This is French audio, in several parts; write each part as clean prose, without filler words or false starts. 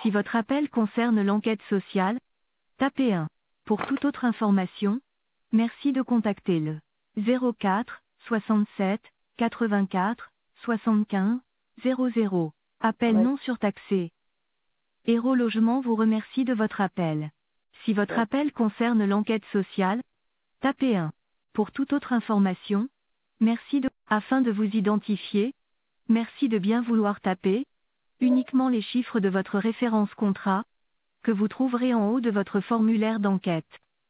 Si votre appel concerne l'enquête sociale, tapez 1. Pour toute autre information, merci de contacter le 04 67 84 75 00. Appel Ouais. non surtaxé. Héros Logement vous remercie de votre appel. Si votre Ouais. appel concerne l'enquête sociale, tapez 1. Pour toute autre information, merci de... Afin de vous identifier, merci de bien vouloir taper uniquement les chiffres de votre référence contrat, que vous trouverez en haut de votre formulaire d'enquête.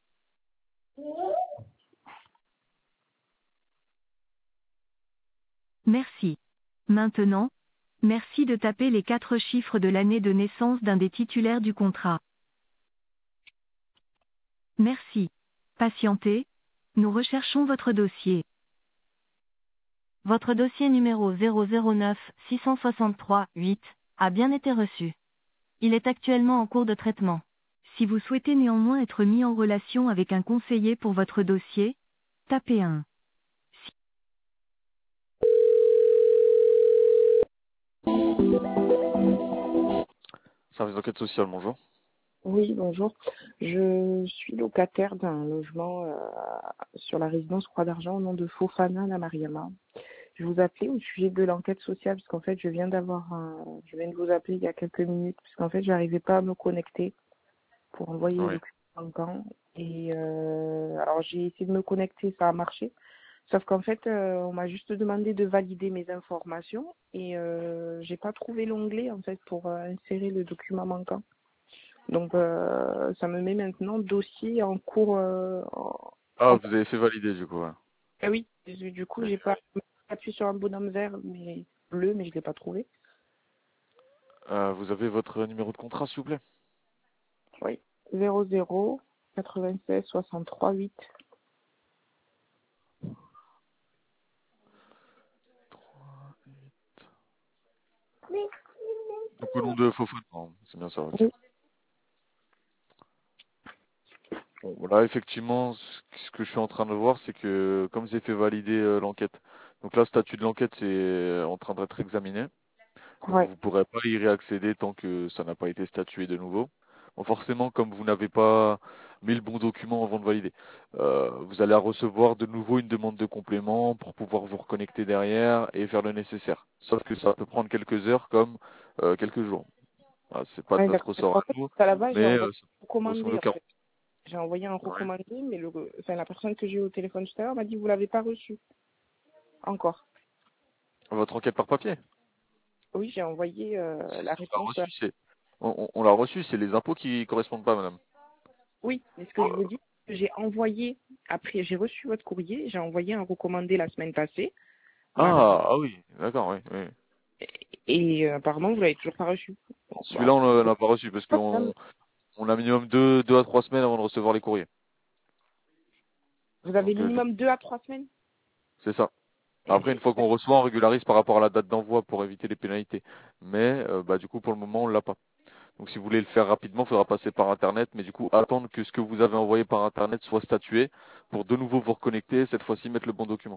Merci. Maintenant, merci de taper les 4 chiffres de l'année de naissance d'un des titulaires du contrat. Merci. Patientez. Nous recherchons votre dossier. Votre dossier numéro 009 663 8 a bien été reçu. Il est actuellement en cours de traitement. Si vous souhaitez néanmoins être mis en relation avec un conseiller pour votre dossier, tapez 1. Service d'enquête sociale, bonjour. Oui, bonjour. Je suis locataire d'un logement sur la résidence Croix d'Argent au nom de Fofana La Mariama. Je vous appelais au sujet de l'enquête sociale parce qu'en fait, je viens de vous appeler il y a quelques minutes parce qu'en fait, j'arrivais pas à me connecter pour envoyer les Oui. documents manquants. Et alors, j'ai essayé de me connecter, ça a marché. Sauf qu'en fait, on m'a juste demandé de valider mes informations et j'ai pas trouvé l'onglet en fait pour insérer le document manquant. Donc, ça me met maintenant dossier en cours. Ah, vous avez fait valider du coup, ouais. Ah oui, du coup, Ok. j'ai pas appuyé sur un bonhomme vert, mais bleu, mais je l'ai pas trouvé. Vous avez votre numéro de contrat, s'il vous plaît? Oui, 00 96 63 8. Donc au nom de Fofana, non, c'est bien ça, ok. Oui, Bon, voilà, effectivement, ce que je suis en train de voir, c'est que comme j'ai fait valider l'enquête, donc là, le statut de l'enquête, c'est en train d'être examiné. Donc ouais, vous ne pourrez pas y réaccéder tant que ça n'a pas été statué de nouveau. Bon, forcément, comme vous n'avez pas mis le bon document avant de valider, vous allez recevoir de nouveau une demande de complément pour pouvoir vous reconnecter derrière et faire le nécessaire. Sauf que ça peut prendre quelques heures comme quelques jours. Voilà, c'est pas de ouais, notre d'accord. Parce ressort qu'en à fait, nous, à la base, mais j'ai envoyé c'est un grosso modo recommandé, en 40. fait. J'ai envoyé un Ouais. recommandé, mais la personne que j'ai eu au téléphone tout à l'heure m'a dit, vous l'avez pas reçu. Encore. Votre enquête par papier? Oui, j'ai envoyé Si, la si, on l'a réponse. reçu, on l'a reçu, c'est les impôts qui correspondent pas, madame. Oui, mais ce que je vous dis, j'ai envoyé, après, j'ai reçu votre courrier, j'ai envoyé un recommandé la semaine passée. Ah oui, d'accord, oui, oui. Et apparemment, vous l'avez toujours pas reçu. Bon, bah, Celui-là, on l'a pas reçu parce pas de problème. on a minimum deux à 3 semaines avant de recevoir les courriers. Vous avez Donc, minimum 2 à 3 semaines. c'est ça. Et Après, une fois qu'on reçoit, on régularise par rapport à la date d'envoi pour éviter les pénalités. Mais, bah, du coup, pour le moment, on l'a pas. Donc, si vous voulez le faire rapidement, il faudra passer par Internet. Mais du coup, attendre que ce que vous avez envoyé par Internet soit statué pour de nouveau vous reconnecter, cette fois-ci mettre le bon document.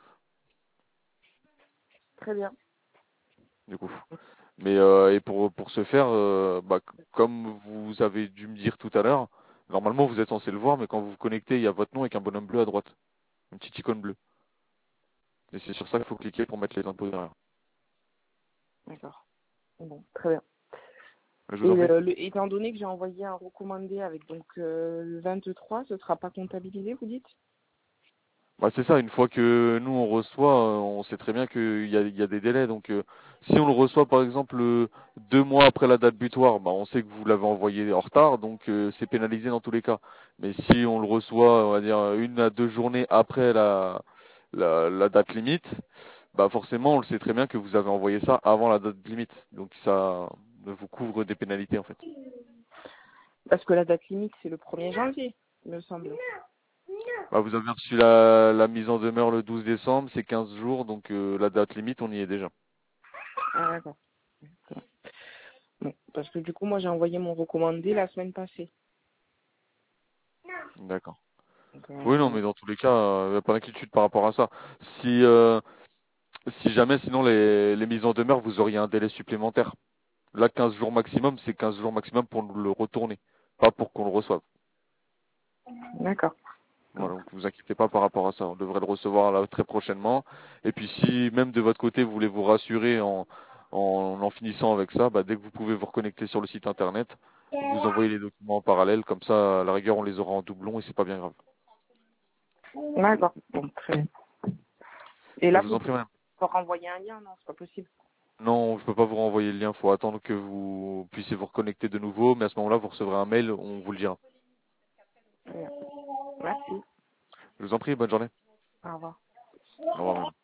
très bien. Du coup. Mais et pour ce faire, bah, comme vous avez dû me dire tout à l'heure, normalement vous êtes censé le voir, mais quand vous vous connectez, il y a votre nom avec un bonhomme bleu à droite, une petite icône bleue. Et c'est sur ça qu'il faut cliquer pour mettre les impôts derrière. D'accord. Bon, très bien. Je Et vous en prie. étant donné que j'ai envoyé un recommandé avec donc le 23, ce sera pas comptabilisé, vous dites? Bah, c'est ça, une fois que nous on reçoit, on sait très bien il y a des délais. Donc si on le reçoit par exemple 2 mois après la date butoir, bah, on sait que vous l'avez envoyé en retard, donc c'est pénalisé dans tous les cas. Mais si on le reçoit, on va dire 1 à 2 journées après la date limite, bah forcément on le sait très bien que vous avez envoyé ça avant la date limite. Donc ça vous couvre des pénalités en fait. Parce que la date limite, c'est le 1er janvier, il me semble. Bah, vous avez reçu la mise en demeure le 12 décembre, c'est 15 jours, donc la date limite on y est déjà. Ah, d'accord. Bon, parce que du coup, moi, j'ai envoyé mon recommandé la semaine passée. D'accord. Donc, Oui, non, mais dans tous les cas, y a pas d'inquiétude par rapport à ça. Si, si jamais, sinon, les mises en demeure, vous auriez un délai supplémentaire. Là, 15 jours maximum, c'est 15 jours maximum pour le retourner, pas pour qu'on le reçoive. D'accord. Voilà, donc vous inquiétez pas par rapport à ça. On devrait le recevoir là très prochainement. Et puis si même de votre côté vous voulez vous rassurer en finissant avec ça, bah, dès que vous pouvez vous reconnecter sur le site internet, vous envoyez les documents en parallèle, comme ça à la rigueur on les aura en doublon et c'est pas bien grave. D'accord. Bon, très bien. Et Bah, là, je vous vous en prie, pouvez madame. encore renvoyer un lien? Non, c'est pas possible. Non, je peux pas vous renvoyer le lien, faut attendre que vous puissiez vous reconnecter de nouveau, mais à ce moment-là vous recevrez un mail, on vous le dira. Très bien. Merci. Je vous en prie, bonne journée. Au revoir. Au revoir, madame.